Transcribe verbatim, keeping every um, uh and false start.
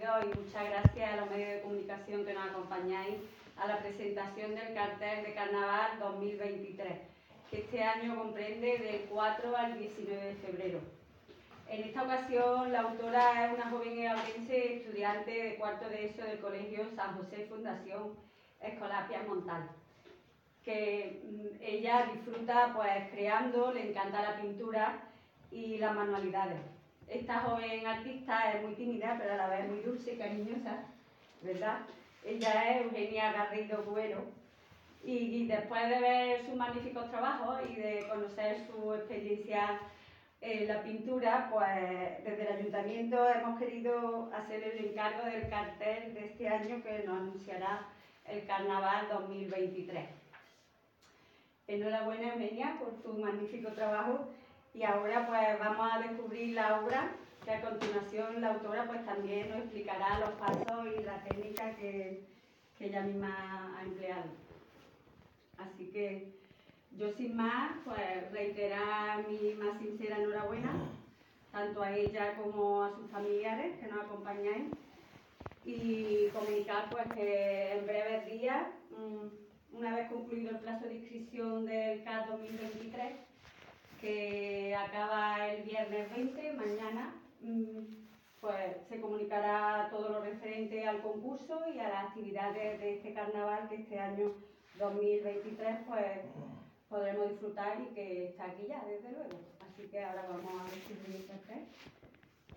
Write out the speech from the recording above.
bienvenidos y muchas gracias a los medios de comunicación que nos acompañáis a la presentación del cartel de Carnaval dos mil veintitrés, que este año comprende del cuatro al diecinueve de febrero. En esta ocasión la autora es una joven egalense, estudiante de cuarto de ESO del Colegio San José Fundación Escolar Piamontal, que mm, ella disfruta pues creando, le encanta la pintura y las manualidades. Esta joven artista es muy tímida, pero a la vez muy dulce y cariñosa, ¿verdad? Ella es Eugenia Garrido Cuero y, y después de ver sus magníficos trabajos y de conocer su experiencia en la pintura, pues desde el ayuntamiento hemos querido hacer el encargo del cartel de este año que nos anunciará el Carnaval dos mil veintitrés. Enhorabuena, Eugenia, por tu magnífico trabajo. Y ahora pues vamos a descubrir la obra, que a continuación la autora pues también nos explicará los pasos y la técnica que, que ella misma ha empleado. Así que yo sin más pues reiterar mi más sincera enhorabuena, tanto a ella como a sus familiares que nos acompañáis, y comunicar pues que en breves días, una vez concluido el plazo de inscripción del C A D dos mil veintitrés, que acaba el viernes veinte, mañana, pues se comunicará todo lo referente al concurso y a las actividades de este carnaval que este año dos mil veintitrés pues podremos disfrutar y que está aquí ya, desde luego. Así que ahora vamos a descubrir el cartel.